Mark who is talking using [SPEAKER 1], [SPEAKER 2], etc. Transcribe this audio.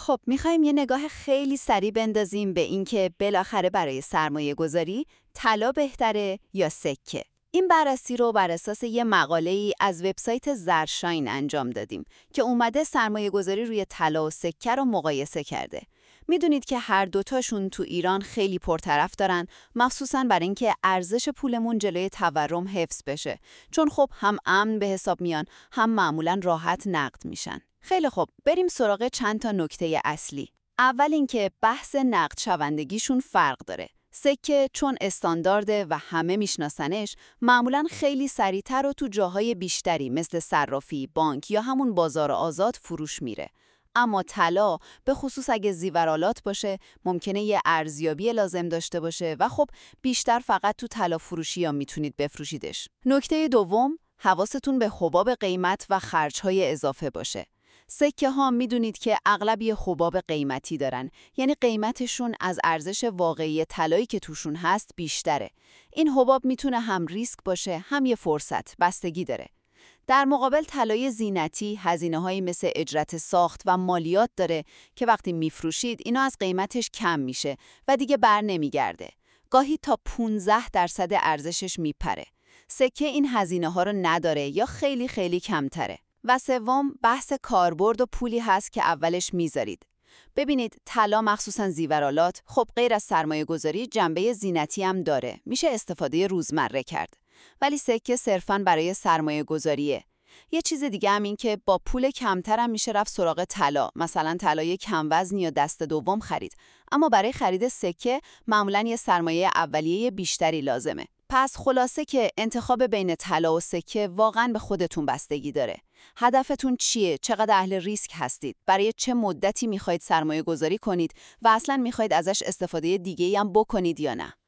[SPEAKER 1] خب میخوایم یه نگاه خیلی سریع بندازیم به اینکه بالاخره برای سرمایه گذاری طلا بهتره یا سکه. این بررسی رو بر اساس یه مقاله‌ای از وبسایت زرشاین انجام دادیم که اومده سرمایه گذاری روی طلا و سکه رو مقایسه کرده. میدونید که هر دوتاشون تو ایران خیلی پرطرف دارن، مخصوصاً برای اینکه ارزش پولمون جلوی تورم حفظ بشه، چون خب هم امن به حساب میان، هم معمولاً راحت نقد میشن. خیلی خب، بریم سراغ چند تا نکته اصلی. اول اینکه بحث نقد شوندگیشون فرق داره. سکه چون استاندارده و همه میشناسنش، معمولاً خیلی سریعتر و تو جاهای بیشتری مثل صرافی، بانک یا همون بازار آزاد فروش میره. اما طلا به خصوص اگه زیورآلات باشه، ممکنه یه ارزیابی لازم داشته باشه و خب بیشتر فقط تو طلا فروشی یا میتونید بفروشیدش. نکته دوم، حواستون به حباب قیمت و خرج‌های اضافه باشه. سکه ها میدونید که اغلب یه حباب قیمتی دارن، یعنی قیمتشون از ارزش واقعی طلایی که توشون هست بیشتره. این حباب میتونه هم ریسک باشه، هم یه فرصت، بستگی داره. در مقابل طلای زینتی هزینه‌هایی مثل اجرت ساخت و مالیات داره که وقتی میفروشید اینا از قیمتش کم میشه و دیگه بر نمیگرده. گاهی تا 15% ارزشش میپره. سکه این هزینه‌ها رو نداره یا خیلی خیلی کمتره. و سوم، بحث کاربرد و پولی هست که اولش میذارید. ببینید، طلا مخصوصاً زیورآلات خب غیر از سرمایه گذاری جنبه زینتی هم داره، میشه استفاده روزمره کرد. ولی سکه صرفاً برای سرمایه گذاریه. یه چیز دیگه هم این که با پول کمتر هم میشه رفت سراغ طلا، مثلا طلای کم وزن یا دست دوم خرید. اما برای خرید سکه معمولاً یه سرمایه اولیه بیشتری لازمه. پس خلاصه که انتخاب بین طلا و سکه واقعاً به خودتون بستگی داره. هدفتون چیه؟ چقدر اهل ریسک هستید؟ برای چه مدتی میخواید سرمایه گذاری کنید و اصلاً میخواید ازش استفاده دیگه‌ای هم بکنید یا نه؟